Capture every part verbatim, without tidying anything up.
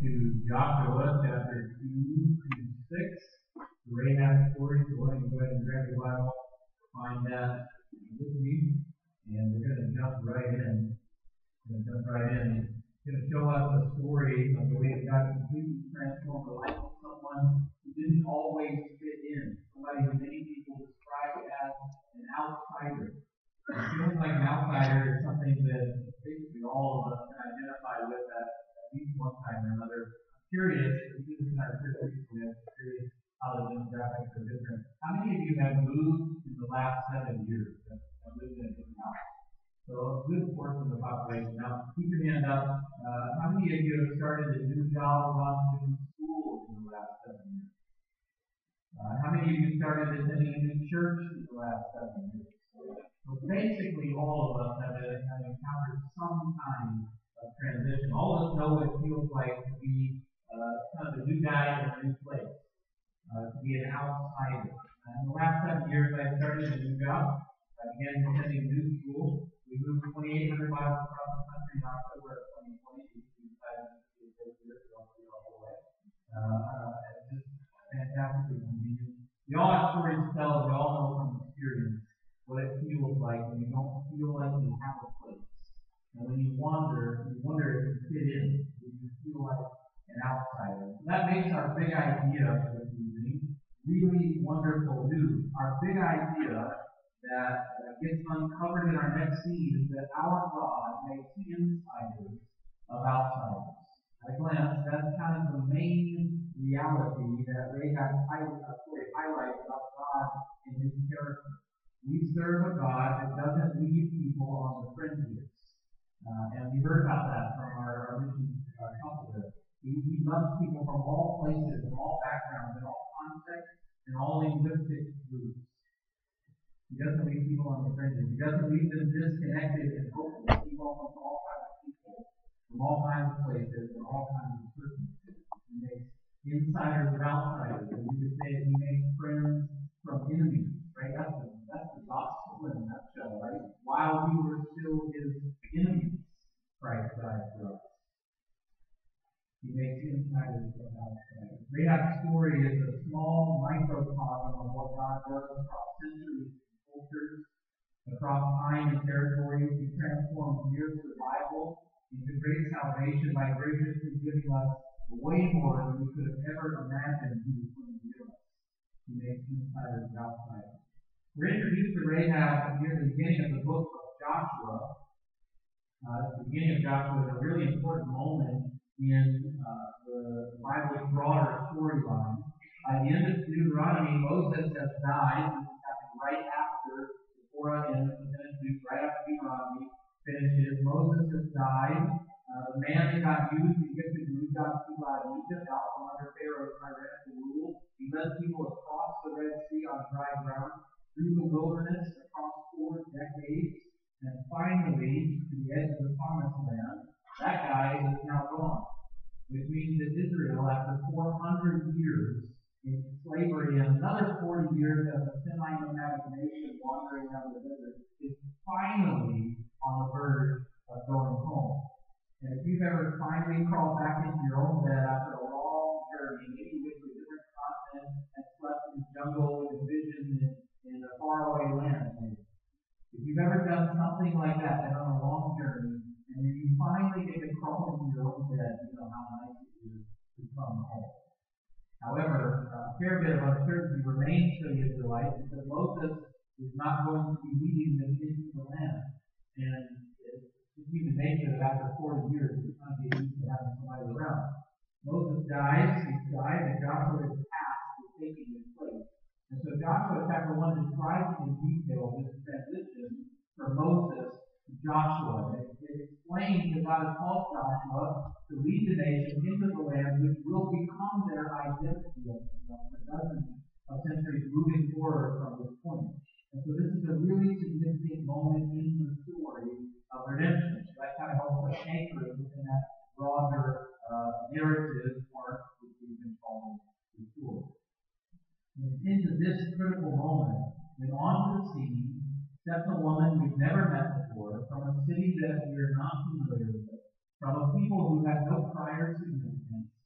to Joshua chapter two to six, the Rahab story. So why don't you go ahead and grab your Bible, find that with me, and we're going to jump right in. We're going to jump right in. It's going to show us a story of the way that God completely transformed the life of someone who didn't always fit in. Somebody who many people describe as an outsider. And feeling like an outsider is something that basically all of us can identify with at, at least one time or another. I'm curious, we do this in our church recently, I'm curious how the demographics are different. How many of you have moved in the last seven years that have lived in a different house? So a good portion of the population. Now, keep your hand up. Uh, how many of you have started a new job or gone to different schools in the last seven years? Uh, how many of you started attending a new church in the last seven years? So basically, all of us have, have encountered some kind of transition. All of us know what it feels like to be uh, kind of a new guy in a new place, uh, to be an outsider. Uh, in the last seven years, I started a new job. I began attending new school. We moved twenty-eight hundred miles across the country in October of twenty twenty. We decided to be a great year to go all the way. Uh, uh, it's just fantastically convenient. We all have stories to tell. We all know from experience what it feels like when you don't feel like you have a place. And when you wander, you wonder if you fit in, if you feel like an outsider. So that makes our big idea for this evening really wonderful news. Our big idea that uh, gets uncovered in our next scene is that our God makes insiders of outsiders. At a glance, that's kind of the main reality that Rahab highlights about God and his character. We serve a God that doesn't leave people on the fringes. Uh, and we heard about that from our, our mission uh, couple there. He, he loves people from all places, from all backgrounds, in all contexts, in all linguistic groups. He doesn't leave people on the fringes. He doesn't leave them disconnected and hopeless. He welcomes all kinds of people from all kinds of places and all kinds of circumstances. He makes insiders of outsiders. And you could say that he makes friends from enemies. Right? That's the, that's the gospel in a nutshell, right? While we were still his enemies, Christ died for us. He makes insiders of outsiders. Rahab's story is a small microcosm of what God does across centuries and cultures, across time and territories. He transforms mere survival into great salvation by graciously giving us way more than we could have ever imagined he was going to give us. He makes insiders of outsiders. We're introduced to Rahab near the beginning of the book of Joshua. Uh, the beginning of Joshua is a really important moment in uh, the Bible's broader storyline. By the end of Deuteronomy, Moses has died. This is happening right after the Torah and the Pentateuch, right after Deuteronomy finishes. Moses has died. Uh, the man that got used to get to move God's people out of Egypt, out from under Pharaoh's tyrannical rule. He led people across the Red Sea on dry ground, through the wilderness, across four decades, and finally to the edge of the promised land. That guy is now gone, which means that Israel, after four hundred years in slavery and another forty years as a semi-nomadic nation wandering around the desert, is finally on the verge of going home. And if you've ever finally crawled back into your own bed after a long journey, maybe with a different continent, and slept in the jungle with a vision in, in a faraway land, maybe. If you've ever done something like that, and on a long journey, and then you finally get to crawl into your own bed, you know how nice it is to come home. However, a fair bit of uncertainty remains for the Israelites because Moses is not going to be leading them into the land. And it's human nature that after forty years, you kind of get used to having somebody around. Moses dies, he's died, and Joshua is tasked with taking his place. And so Joshua chapter one describes in detail this transition from Moses to Joshua. It, it explains that God has called Joshua to lead the nation into the land which will become their identity for dozens of centuries moving forward from this point. And so this is a really significant moment in the story of redemption. So that kind of helps us anchor it within that broader uh, narrative arc which we've been calling the story. And it's into this critical moment when onto the scene steps a woman we've never met before, from a city that we are not familiar with, from a people who have no prior significance,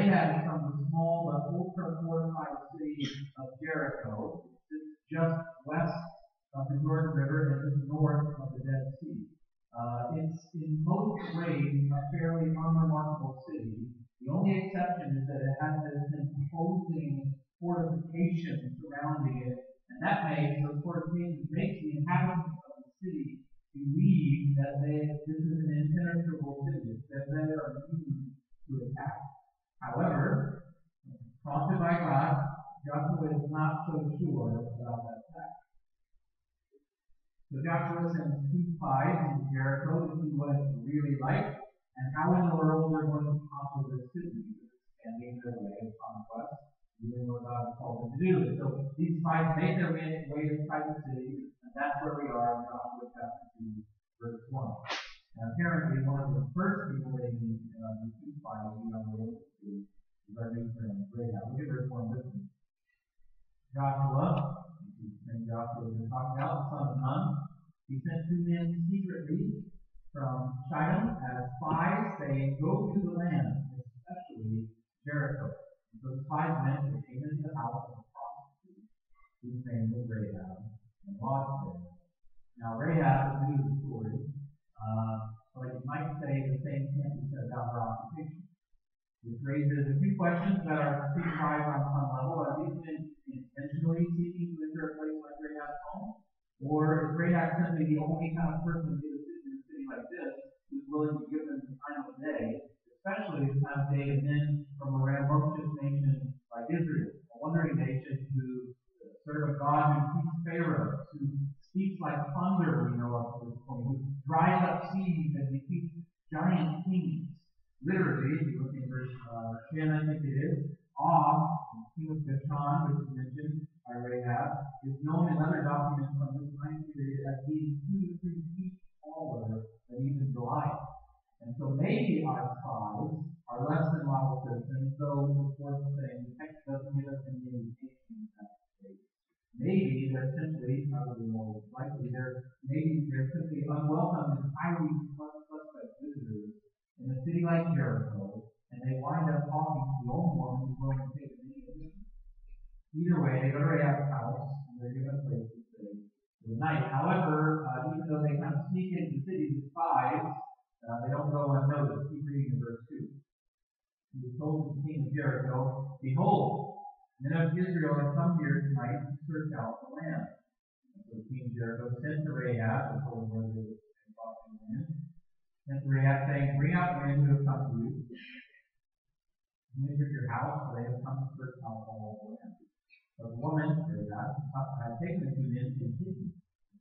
Rahab is from the small but ultra-fortified city of Jericho. It's just west of the Jordan River and just north of the Dead Sea. Uh, it's in most ways a fairly unremarkable city. The only exception is that it has this imposing fortification surrounding it, and that makes those fortifications makes the inhabitants of the city believe that they this is an impenetrable city, that they are immune to attack. However, prompted by God, Joshua is not so sure about that fact. So Joshua sends two spies into Jericho to see what it's really like and how in the world they're going to conquer this city, expanding their way of conquest, doing what God has called them to do. So these spies make their way, way inside the city, and that's where we are in Joshua chapter two, verse one. Now, apparently, one of the first people they meet, uh, the two spies we on the way to, is our new friend, Rahab. Look at verse one with me. Joshua, and Joshua has been talking about, the son of Nun, he sent two men secretly from Shittim as spies, saying, "Go to the land, especially Jericho." And so the spies went and came into the house of a prostitute, whose name was Rahab, and lodged there. Now Rahab is new to the story, uh, but you might say the same can't be said about her occupation. Which raises a few questions that are pretty tried on some level. Are these men intentionally seeking to enter a place like Rahab's home? Or is Rahab simply the only kind of person in a city like this who's willing to give them the time of day, especially the time of day of men from a rambunctious nation like Israel, a wandering nation who serve a God who keeps Pharaoh, who speaks like thunder, we know up to this point, who dries up seas and defeats giant kings. Literally, if you look in verse uh, ten, I think it is, Og, king of Bashan, which is mentioned by Rahab, is known in other documents from this time period as being two to three feet taller than even Goliath. And so maybe our spies are less than model citizens, though the fourth thing, the text doesn't give us any indication of that state. Maybe they're simply, probably more likely, they're maybe they're simply unwelcome and highly suspect visitors in a city like Jericho, and they wind up talking to the only woman who's willing to take any of them. Either way, they go to Rahab's house, and they're given a place to stay for the night. However, uh, even though they kind of sneak into the city as spies, uh, they don't go unnoticed. Keep reading in verse two. He was told to the king of Jericho, "Behold, men of Israel have come here tonight to search out the land." And so the king of Jericho sent to Rahab and told her where they were crossing the land. And Rahab saying, "Bring out the men who have come to you. Enter your house, for they have come to search out all the land." But the woman, Rahab, had taken the two men and hidden.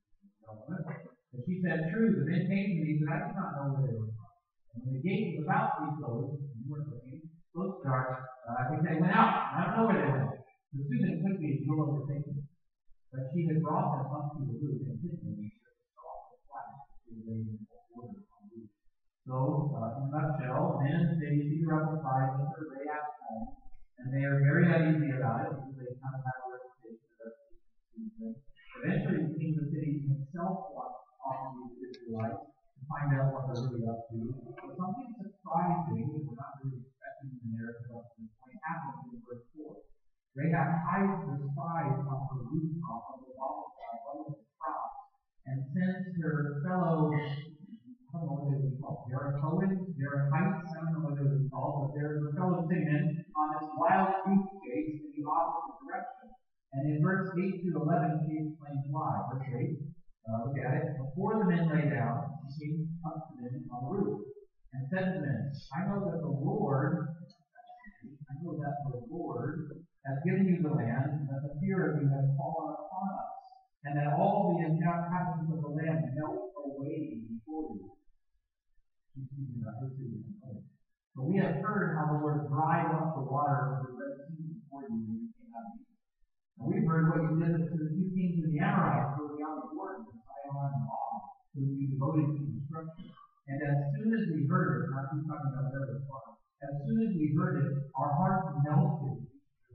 But she said, "True, the men came to me, but I did not know where they were from. And when the gate was about to be closed, and you weren't looking, close dark, uh, I think they went out. I don't know where they went." So Susan quickly drove overthinking. But she had brought them up to the roof and hid them in the soft flash that she had laid in the order on the roof. So, uh, in a nutshell, men in the city see the rebel spies enter Rahab's home, and they are very uneasy about it because they kind of have a reputation of reputation. Eventually, the king of the city himself wants to talk to the Israelites to find out what they're really up to. But something surprising that we're not really expecting in the narrative up to this point happens in verse four. Rahab hides the spies on the rooftop of the wall of the crops and sends her fellow, I don't know what they would be called, Jerichoans, Jerichites, I don't know what they would be called, but they're her fellow citizens on this wild goose chase in the opposite direction. And in verse eight to eleven, she explains why. Verse eight, uh, look at it. "Before the men lay down, she came up to them on the roof and said to them, I know that the Lord, I know that the Lord has given you the land, and that the fear of you has fallen upon us, and that all the inhabitants of the land melt away before you." She's speaking about her city and place. "But we have heard how the Lord dried up the water of the Red Sea before you when you came out of Egypt. And we've heard what you did to the two kings of the Amorites who were beyond the Jordan, Sihon and Og, whom you devoted to destruction. And as soon as we heard it," now she's talking about their response, "as soon as we heard it, our hearts melted.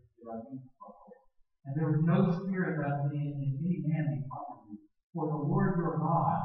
And there was no spirit left in, in any man because of you. For the Lord your God,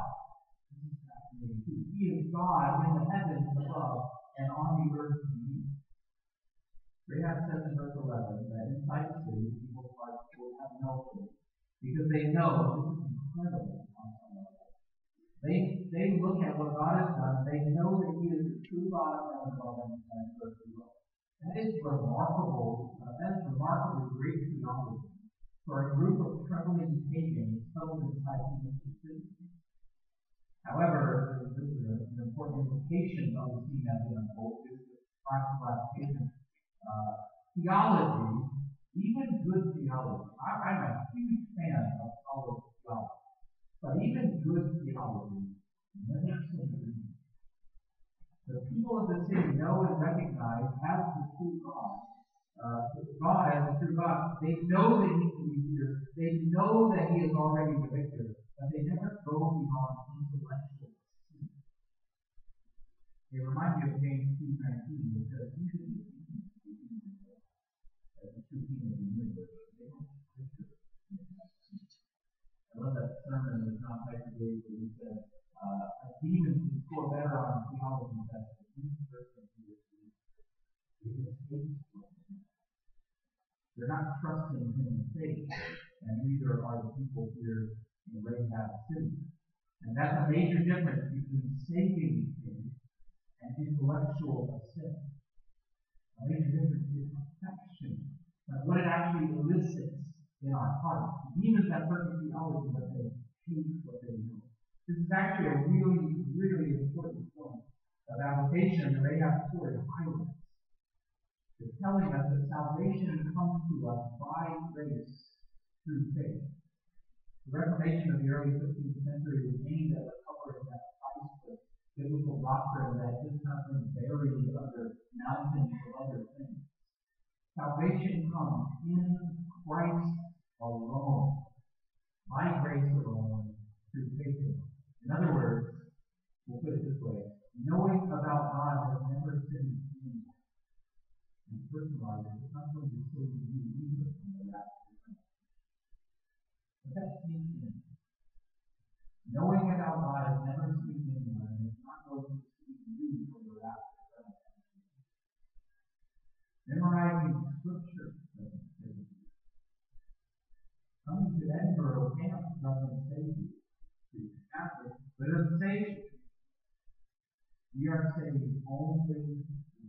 He is God in the heavens above and on the earth beneath." Rahab says in verse eleven that inside the city, people's hearts will have no faith because they know this is incredible on some level. They, they look at what God has done. They know that He is the true God of heaven above and earth below. That is remarkable. Uh, that is remarkably great theology for a group of trembling pagans held inside the city. However, this is an important implication of the scene as it unfolds. Is the practical application. Uh, theology, even good theology. I, I'm a huge fan of all theology. But even good theology never seems. The people of the city know and recognize as the true God, uh, God as the true God. They know that He can be here. They know that He is already the victor, but they never go beyond intellectual sin. They remind me of James two nineteen, which says, "You should be as the true King of the universe." They don't victor. I love that sermon that John Piper gave where he said, uh, a demon can score better on a theology test than any person who is because they're not trusting Him in faith, and neither are the people here in Rahab City. And that's a major difference between saving faith and intellectual sin. A major difference is affection, like what it actually elicits in our hearts. Demons have perfect theology, but they hate what they know. This is actually a really, really important point of application in the Rahab story highlights. It's telling us that salvation comes to us by grace through faith. The Reformation of the early fifteenth century was aimed at recovering that priceless biblical doctrine that has not been buried under mountains of other things. Salvation comes in Christ alone, by grace alone, through faith alone. In other words, we'll put it this way: knowing about God has never saved anyone. And personalized, it's not going to save you either from the wrath of God. But that's sneaks in. Knowing about God has never saved anyone, and it's not going to save you from the wrath of God. Memorizing Scripture doesn't save you. Coming to Edinburgh camp doesn't save you. It's Catholic, but it doesn't save you. We are saved only through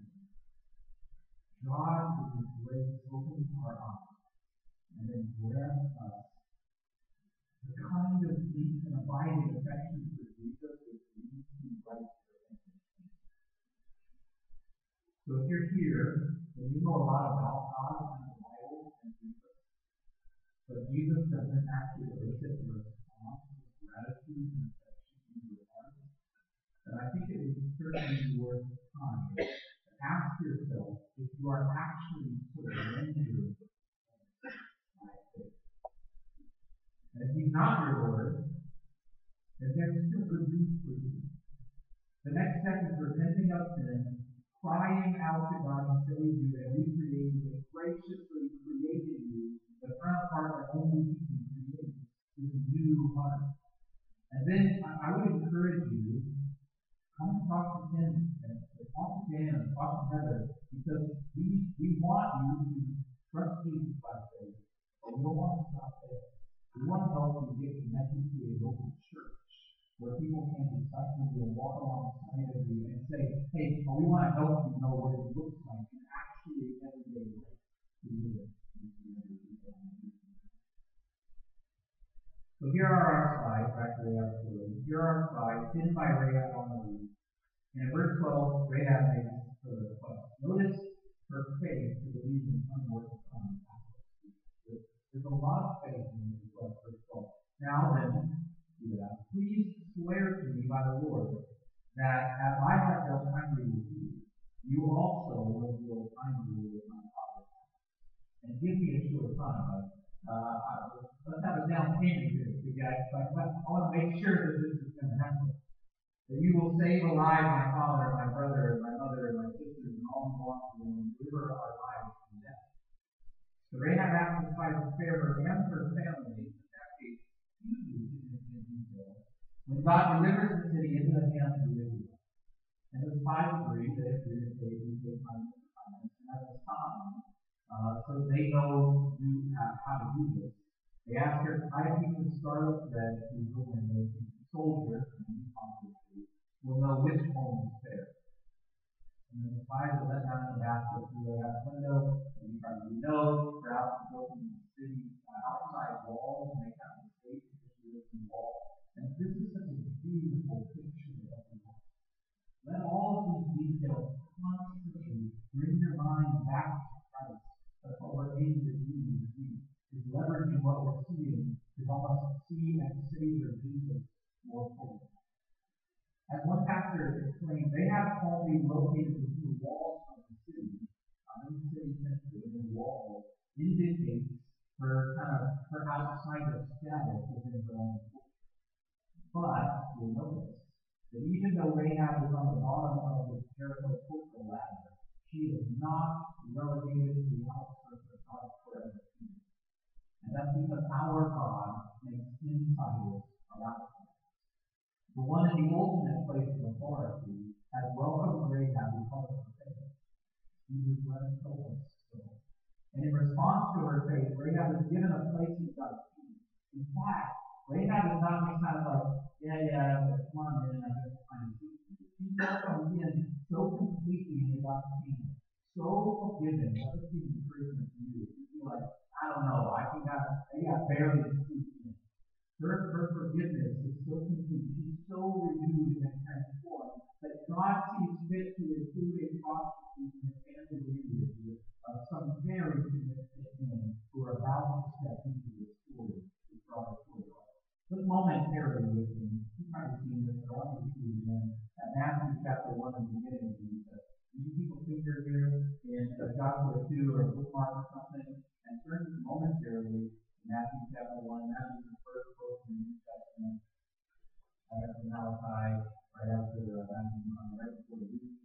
God, with His grace, opens our eyes and then grants us the kind of deep and abiding affection for Jesus which leads to right repentance. So if you're here and you know a lot about God and the Bible and Jesus, but Jesus doesn't actually elicit a response of gratitude and affection in your heart, then I think it would certainly be worth time to ask yourself if you are actually surrendered by faith. And if He's not your Lord, then there's still good news for you. The next step is repenting of sin, crying out to God to save you and recreate you and graciously created you the front part that only He can create, this new heart. And then I, I would encourage you, come and talk to Tim and talk to Dan and talk to Heather, because we, we want you to trust Jesus by faith, but we don't want to stop there. We want to help you get connected to a local church where people can disciple you and walk alongside of you and say, hey, well, we want to help you know what it looks like in actually everyday life to live it. So here are our slides, actually, absolutely. Here are our slides, hidden by Rahab on the roof. And in verse twelve, Rahab makes her request. Notice her faith to believe in unworkable promises. There's a lot of faith in this request, verse twelve. Now then, please swear to me by the Lord that as I have dealt kindly with you, you also will deal kindly with my father. And give me a sure sign. Uh, let's have a down payment here, you guys. But I want to make sure that this is going to happen. That you will save alive my father, my brother, my mother, my sisters, and all who belong to them, and deliver our lives from death. So Rahab asked the spies to spare her and her family, in that case, hugely significant detail, when God delivers the city into the hands of Israel. And the spies agreed that if we would save, we would find the promise. And as a sign Uh, so they know do, uh, how to do this. They ask her five pieces of scarlet thread to the window. The soldier will know which home is fair. And then the spies are let down in the basket through the out window. And you probably know they're out to go from the city uh, outside walls, and they kind of escape the city wall. And this is such a beautiful picture of the world. Let all of these details constantly bring your mind back to Christ. That's what we're aiming to do in this week, is leveraging what we're seeing to help us see and savor Jesus more fully. As one pastor explained, they have Palmy located within the walls of the city. Uh, in the city center, within the wall, indicates her kind of her outside of status within her own culture. But you'll notice that even though Rahab is on the bottom of the Jericho cultural ladder, she is not relegated to the outskirts of God's forever kingdom. And that's because our God makes insiders of outsiders. The one in the ultimate place of authority has welcomed Rahab because of her faith. Jesus let us know us so. And in response to her faith, Rahab is given a place in God's kingdom. In fact, Rahab is not just kind of like, yeah, yeah, come on in, I guess I'm She's welcomed in so completely in God's kingdom, so forgiven. What is the encouragement to you? You feel like, I don't know, I think I, I got barely speak in. Her, her forgiveness is so complete. She's so renewed and transformed that God sees fit to include a prostitute in the family lineage of some very significant men who are about to step into the story to draw the story. Look momentarily with me. You've probably seen this, but I want you to see it again. At Matthew chapter one, in the beginning of Jesus. You people figure here in uh, Joshua two or bookmark or something, and turn momentarily to Matthew chapter one. Matthew is the first book in the New Testament. Right after Malachi, right after uh, Matthew, um, right before the Luke.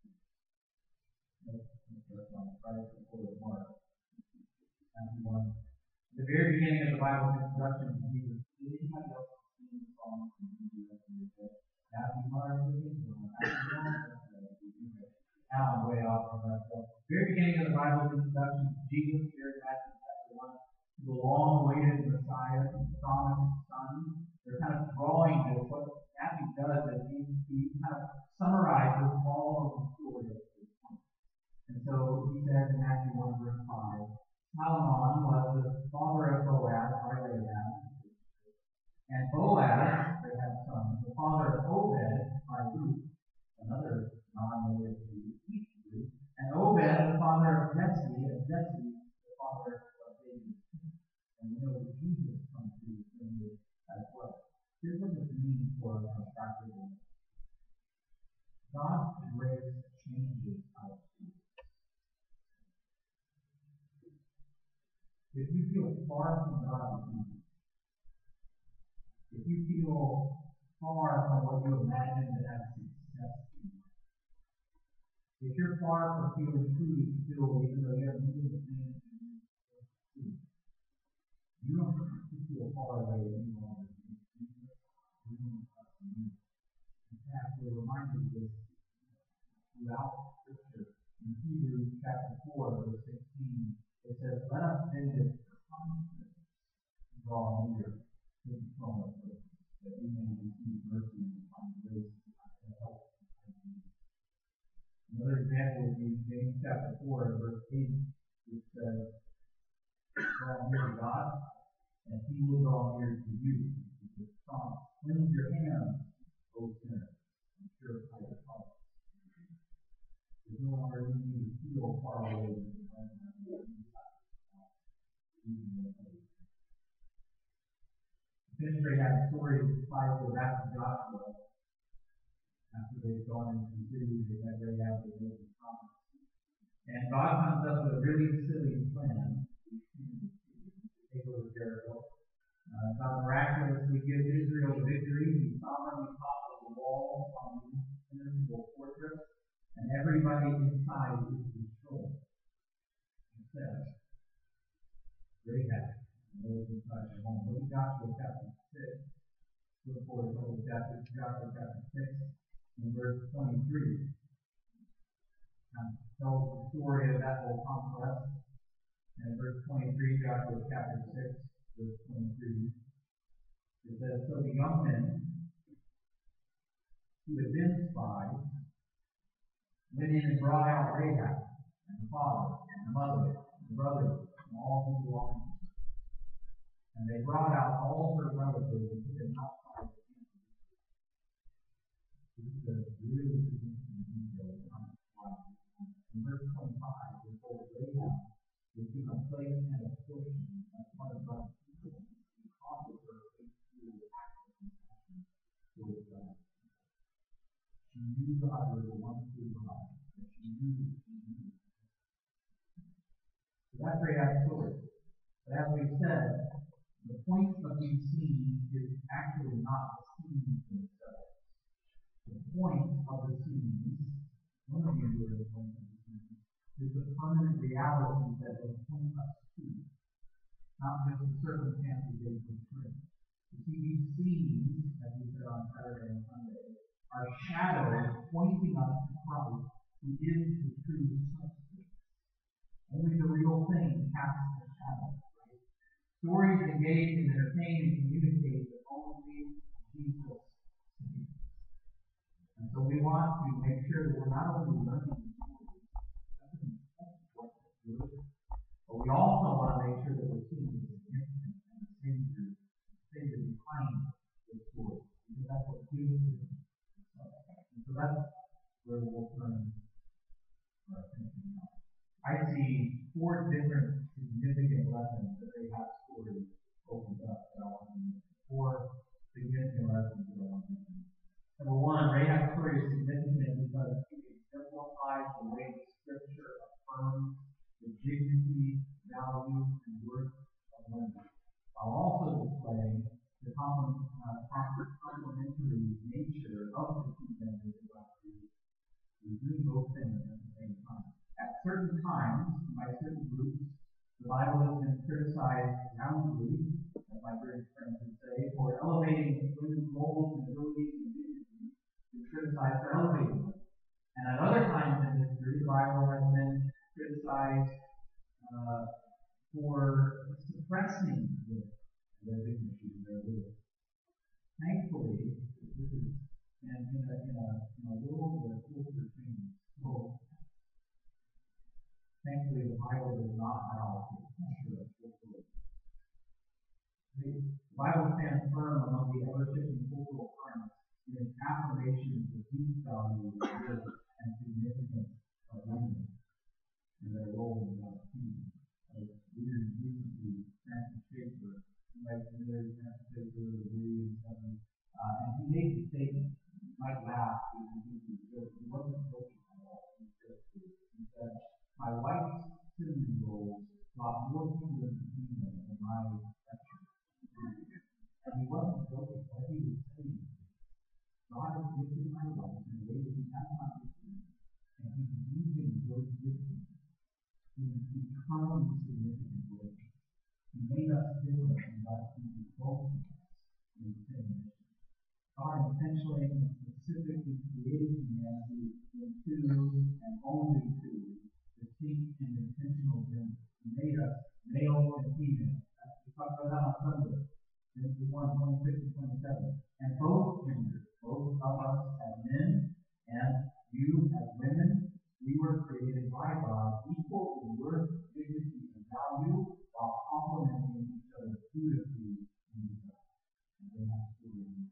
Right before the Mark. Matthew one. At the very beginning of the Bible's introduction to Jesus, did anybody else sing the song from Jesus? Matthew, Mark, Matthew one. Now I'm way off of that. So, very beginning of the Bible's introduction to Jesus, here in Matthew chapter one, the long-awaited Messiah, the promised Son. They're kind of drawing this. What Matthew does is he, he kind of summarizes all of the story of this point. And so he says in Matthew one, verse five, Salmon was the father of Boaz by Rahab, and Boaz, Rahab's son, the father of Obed by Ruth, another non-native Jew, and Obed, the father of Jesse, and Jesse, the father of David. And we know that Jesus comes to this lineage as well. Here's what this means for us on a practical. God's grace changes our speech. If you feel far from God, if you feel far from what you imagine to have success in life, if you're far from feeling truly filled, even though you have many of the things you need to do, you don't have to feel far away any longer. In fact, we're reminded of this throughout Scripture. In Hebrews chapter four, verse sixteen, it says, let us then with confidence draw near to the throne of grace, that we may receive mercy and find grace to help. Another example would be James chapter four, verse eight, which says, draw near to God, and he will draw near to you. It's promise. Cleanse your hands, O sinners, and purify your hearts. There's no longer any need to feel far away from the Finish Rahab's story, the spies go back to Joshua. After they've gone into the city, they had Rahab the Lord's promise. And God comes up with a really silly plan to take over Jericho. Uh, God miraculously gives Israel victory. He sovereignly topples the walls on the invincible fortress, and everybody inside is destroyed. Except Rahab. Those inside their home. Look at Joshua chapter six. Look forward to chapter, Joshua chapter six and verse twenty-three. Now, tells the story of that whole conquest. And in verse twenty-three, Joshua chapter six, verse twenty-three, it says, "So the young men who had been spies went in and brought out Rahab, and the father, and the mother, and the brothers, and all who belonged to her. And they brought out all her relatives and put them outside the camp." This is a really significant detail of the life. In verse twenty-five, we're told that Rahab was given a place and a portion as part of God's people because of her faithful act of compassion towards God. She knew God was the one true God, and she knew that she needed Him. So that's Rahab's story. But as we've said, the point of these scenes is actually not the scenes themselves. The point of the scenes, one of the enduring points of the scenes, is the permanent reality that they point us to, not just the circumstances they portray. You see, these scenes, as we said on Saturday and Sunday, are shadows pointing us to Christ, who is the true substance. Only the real thing casts a shadow. Stories engage and entertain and communicate, but only Jesus saves. And so we want to make sure that we're not only learning the stories, that's important, but we also want to make sure that we're seeing the significance and the Savior, the Savior behind the story, because that's what gives it. And so that's where we'll turn our attention now. I see four different significant lessons that they have story opens up that I want to mention. Four significant lessons that I want to mention. Number one, Rahab's story is significant because it exemplifies the way the Scripture affirms the dignity, value, and worth of women, while also displaying the complementary nature of the two genders of God. We're doing both things at the same time. At certain times, by certain groups, the Bible has been criticized roundly, as my British friends would say, for elevating women's roles and abilities and dignity. Been criticized for elevating them. And at other times in history, the Bible has been criticized uh, for suppressing them, their dignity, their ability. Thankfully, this is in, in, a, in, a, in a world where culture changes so thankfully, the Bible does not allow for pressure of cultural. The Bible stands firm among the ever-shifting cultural currents in its affirmation of the deep value, worth, and significance of women and their role in God's kingdom. As we recently, Francis Schaeffer, you might familiar with Francis Schaeffer, the William Seven, uh, and he made the statement. You might laugh because he wasn't joking at all. He said, he said "My wife's cinnamon rolls brought more people into the kingdom than my lecture." And he wasn't joking. What he was saying is, God has gifted my wife in a way that he has not gifted me. And he's using those gifts in eternally significant ways. He made us different and God can be both of us in the same mission. God intentionally and specifically created humanity in two and only two distinct and intentional genders. He made us male and female. We talked about that on Sunday. Genesis one, twenty-six and twenty-seven. And both genders, both of us as men and you as women, we were created by God equal in worth, dignity, and value, while complementing each other beautifully in God. And they have to do it.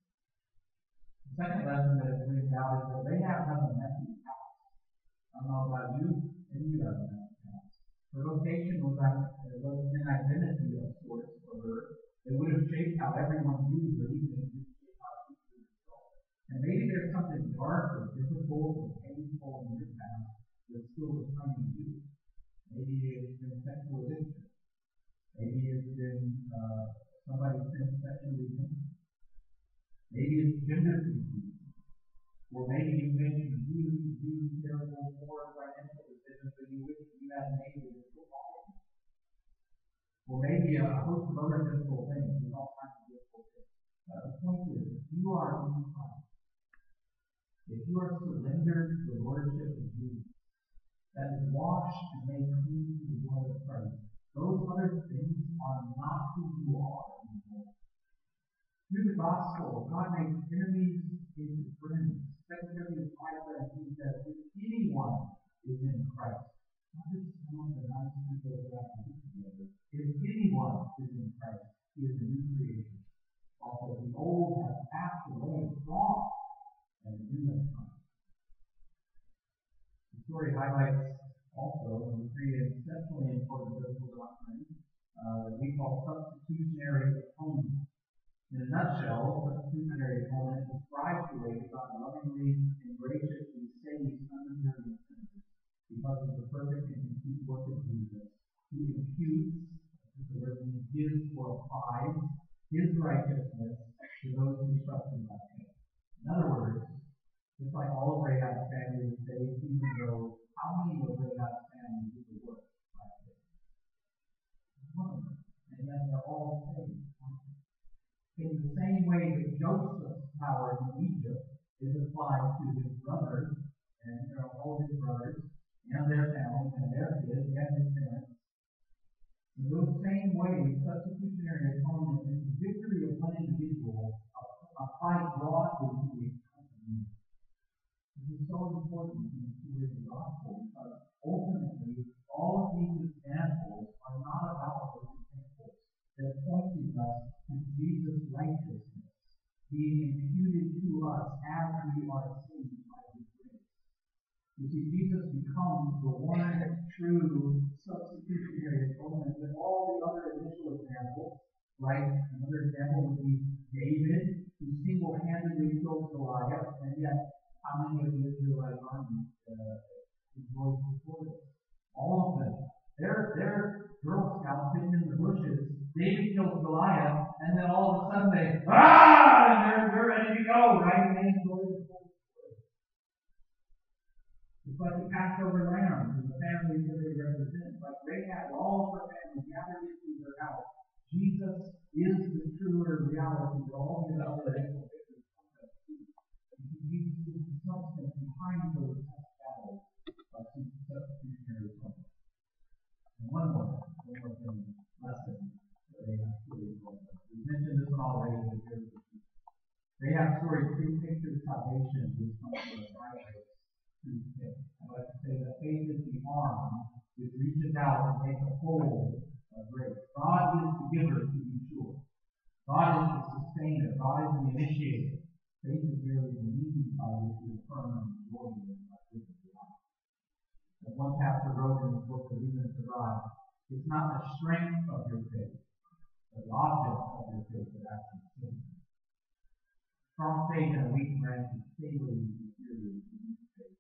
The second lesson that it brings out is that they have a messy house. I don't know about you, maybe you have a messy house. Her vocation was, was an identity of sorts for her. It would have shaped how everyone viewed her, even if it didn't shape how she viewed herself. And maybe there's something dark or difficult or painful in your past that's still defining you. Maybe it's been sexual addiction. Maybe it's been uh, somebody's been sexually abused. Maybe it's gender confusion. Or maybe you made some really, really terrible, poor financial decisions that you wish you had made with your followers. Or maybe a host of other difficult things. There's all kinds of difficult things. Uh, the point is, if you are in Christ, if you are surrendered to the Lordship of Jesus, that is washed and made clean through the blood of Christ. Those other things are not who you are anymore. Through the gospel, God makes enemies into friends. Second Corinthians five seventeen says, if anyone is in Christ, not just some of the nice people that have to together, if anyone is in Christ, he is a new creation. Also, the old has passed away, gone, and the new has come. The story highlights also the three exceptionally important biblical doctrines uh, that we call substitutionary atonement. In a nutshell, substitutionary atonement describes the way God lovingly and graciously saves undeserving sinners because of the perfect and complete work of Jesus, who imputes, the word means gives or applies, his righteousness to those who trust in by faith. In other words, just like all of Rahab's family was saved, even though how many of Rahab's family did the work by faith? One, and yet they're all saved. In the same way that Joseph's power in Egypt is applied to his brothers, and you know, all his brothers, and their families, and their kids, and his parents. In those same ways, substitutionary atonement is the victory of one individual applied broadly to the community. This is so important in the story of the gospel because ultimately all of these examples are not about those examples that pointed us to Jesus' righteousness being imputed to us as we are saved by his grace. You see, Jesus becomes the one true substitutionary atonement with all the other initial examples. Like another example would be David, who single-handedly killed Goliath, and yet how many of the Israelite army uh, rejoiced before this? All of them. They're, they're Girl Scouts sitting in the bushes. David kills Goliath, and then all of a sudden they, ah, and they're, they're ready to go, right? And they enjoy the whole story. It's like the Passover lambs and the families that they represent. Like Rahab, all of her family gathered into their house. Jesus is the truer reality that all the other examples come to. Jesus is the substance behind those battles of substitutionary atonement. And one more, one more thing, lesson that they have story. We mentioned this one already, but here's the key. They have story pre-pictured salvation, which comes from the Bible through faith. I like to say that faith is the arm which reaches out and takes a hold of grace. God is the giver, to be sure. God is the sustainer. God is the initiator. Faith is merely the means by which we affirm and glory in our faith of God. As one pastor wrote in his book, The Reason for God, it's not the strength of your faith, but the object of your faith that actually saves you. Strong faith and a weak branch is fatally inferior to weak faith.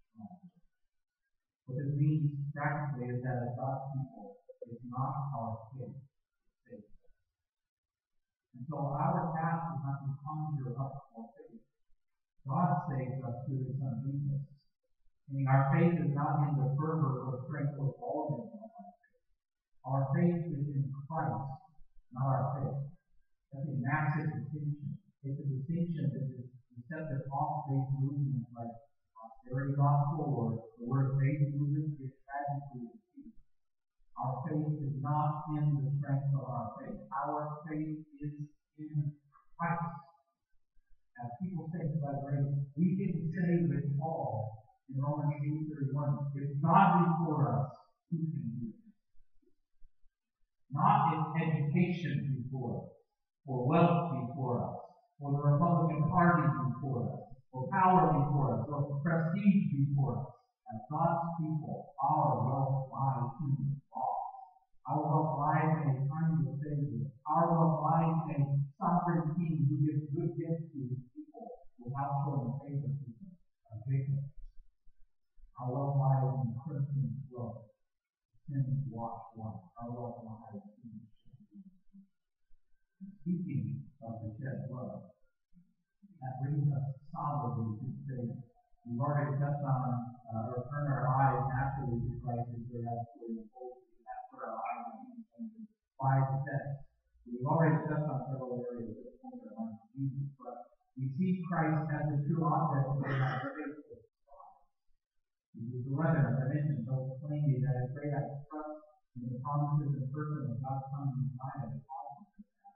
What this means practically is that as God's people, it's not our faith, faith. And so our task is not to conjure up more faith. God saves us through his Son Jesus. Meaning our faith is not in the fervor or strength or volume of our faith. Our faith is in Christ, not our faith. That's a massive distinction. It's a distinction that is deceptive off-faith movements like prosperity gospel or the word faith movement is tragically accused. Our faith is not in the strength of our faith. Our faith is in Christ. As people say by grace, we can say with Paul in Romans eight thirty-one, if God be for us, who can be against us? Not if education be for us, or wealth be for us, or the Republican Party be for us, or power be for us, or prestige be for us. As God's people, our wealth lies in the cross. Our wealth lies in a timeless Savior. Our wealth lies in a sovereign King who gives good gifts to his people without showing favoritism of Jacob. Our wealth lies in the crimson blood, sin washed life. Our wealth lies in the shed blood. Speaking of the shed blood, that brings us solidly to faith. We've already touched on uh, or turned our eyes naturally to Christ as we have to unfold. That's where our eyes are being by the text. We've already touched on several areas at this point that aren't Jesus, but we see Christ as the true object of our faith. We The brethren, as I mentioned, both plainly that as they have trust in the promises and person of God's Son Messiah, the promise of that.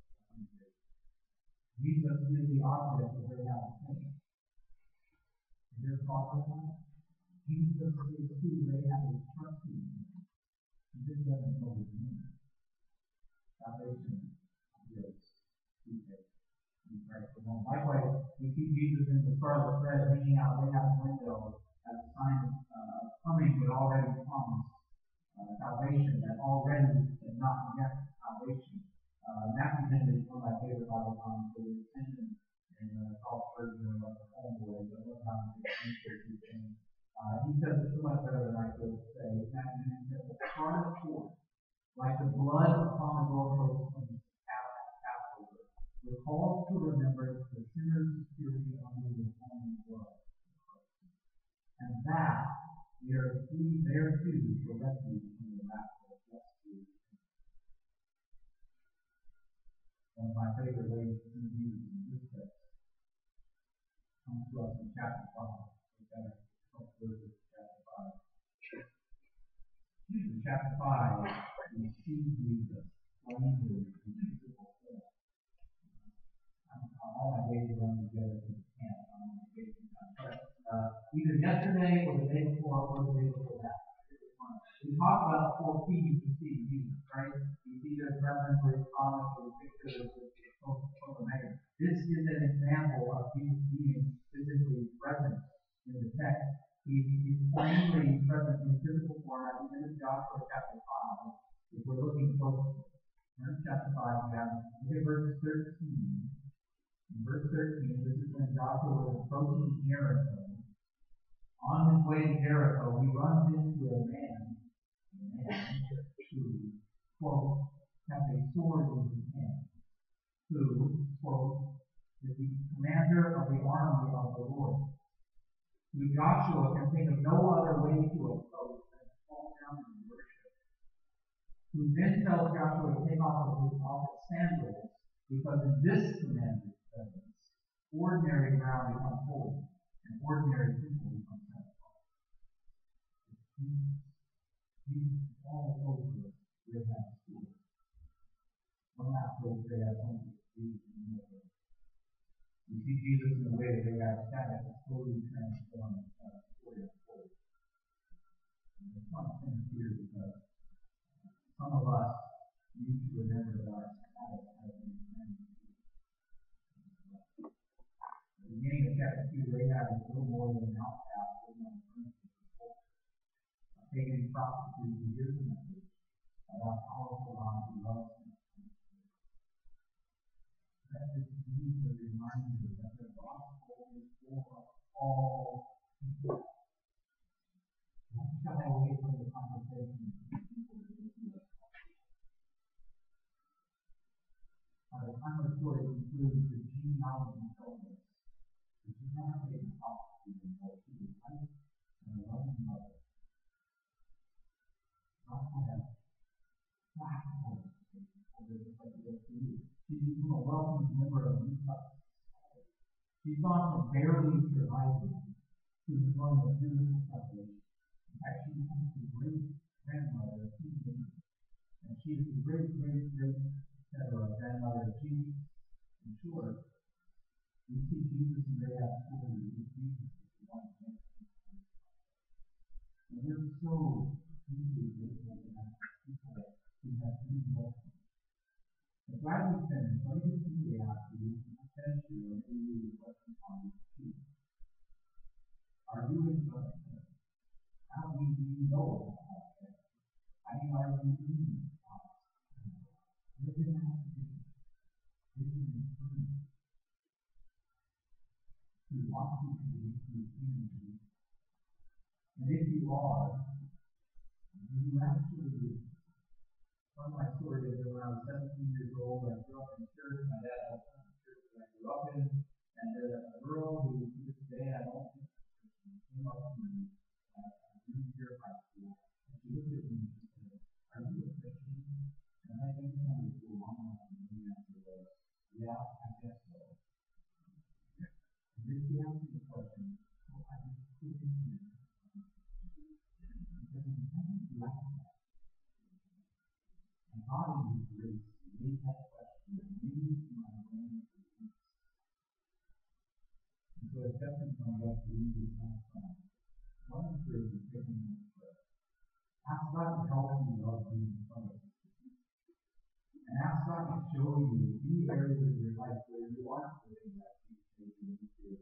Jesus is the object of Rahab's faith. Is there a thought on that? Jesus is who Rahab is trusting in. He just doesn't know his name. Salvation, grace, through faith. Likewise, we see Jesus in the scarlet thread hanging out Rahab's window as a sign of uh, coming but already promised uh, salvation, that already and not yet salvation. Uh, Matthew's Henry is one of my favorite Bible commentators, and uh, Charles Spurgeon, like the homeboy, but look how he thinks. Uh, he says it so much better than I could say. Matthew Henry says, the scarlet cord, like the blood upon the doorpost of the Passover, recalls to remembrance the sinner's security under the atoning blood. And that we are free there too for refuge from the wrath of justice. One of my favorite ways to see Jesus in this text comes to us in chapter five. Verses chapter five. In chapter five, we see Jesus plainly in physical form. All my days are running together because I can't. I'm on vacation time. But uh, either yesterday or the day before or the day before that. We talk about four keys to see Jesus, right? We see their presence, or his promise, or his picture, or the Omega. This is an example of Jesus being physically present in the text. He's, he's plainly present in physical form at the end of Joshua chapter five. If we're looking closely, in chapter five, we have look at verse thirteen. In verse thirteen, this is when Joshua was approaching Jericho. On his way to Jericho, he runs into a man, a man who, quote, has a sword in his hand, who, quote, is the commander of the army of the Lord. Who Joshua can think of no other way to approach than to fall down and worship. Who then tells Joshua to take off his, off his sandals, because in this commander's presence, ordinary ground becomes holy, and ordinary people become sanctified. Jesus all over Rahab's story. One last place Rahab's home, Jesus in the middle. We see Jesus in a way that Rahab's status is totally transformed as the story unfolds. And it's not finished here because some of us need to remember that our status has been transformed. At the beginning of chapter two, Rahab is little more than an outcast living on the fringes of the culture. A pagan prostitute who hears the message about a powerful God who loves him. That is need to remind you that the gospel is for all people. Don't shy away from the conversation with people who think you are. By the time the story concludes, the genealogy tells us that she's not a prostitute anymore. She was right and a loving mother. God has practical over the place of you. She's become a welcome member of New Covenant. She's gone from barely surviving to enjoying a beautiful salvation. In fact, she becomes the great grandmother of King David. And she is the great, great, great, et cetera, grandmother of Jesus. In short, we see Jesus in Rahab's story. We see Jesus as the one who makes us. And we're so deeply grateful to have people who have been welcome. But glad we finished, let me just simply ask you, I finish here, and maybe you have a question on this too. Are you in God? How do you know about that? I mean, are you in God? What does that have to do? This is important. We want you to be in. And if you are, you actually. One of my stories is that when I was seventeen years old, I grew up in church. My dad had a church that I grew up in, and uh, a girl who to this day I don't think came up to me at junior year of high school, and she looked at me and she said, "Are you a Christian?" And I think Sunday school long enough, and the answer was, "Yeah, I guess so." And then she asked me the question, "Well, I just couldn't hear." And how do you grace? Leave that question. Leave my brain. And so it's definitely from what we do not from. One of the is taking this prayer. Ask God to help you love being in front of you. And ask God to show you any areas of your life where you aren't living that peace that you do.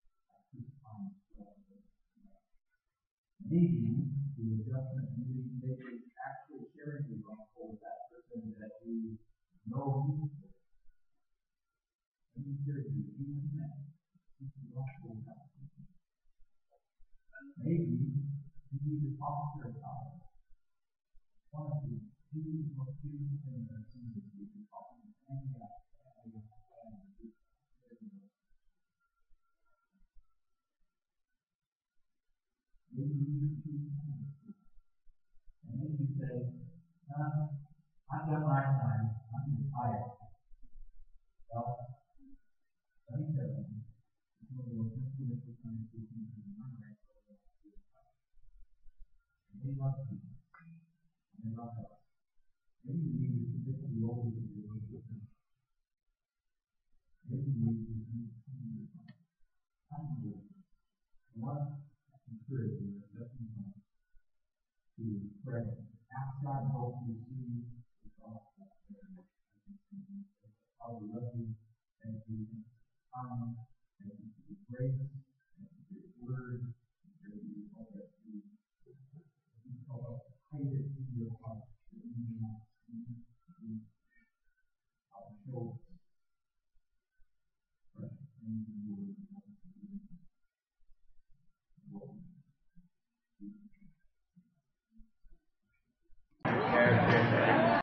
Maybe the adjustment you need to make is actually sharing the gospel with that person that you know needs it. Let me hear you. You need that. The gospel with that person. Maybe you need to talk to your child. One of the two most beautiful things I've seen this week is talking to family after family after family. Maybe you need to choose family. And maybe you say, uh, I've done my time. I'm retired. Well, let me tell you, it's one of the most influential Sunday school teachers in my life. And they love you. And they love us. Maybe you need to submit to the older people. Maybe you need to submit to the I'm good. I want to encourage you at that time to pray. Ask God to help you see the gospel. How we love you. Thank you for time. Thank you for your grace. Thank you for your word. Thank you for all that you do. Help us hide it in your heart.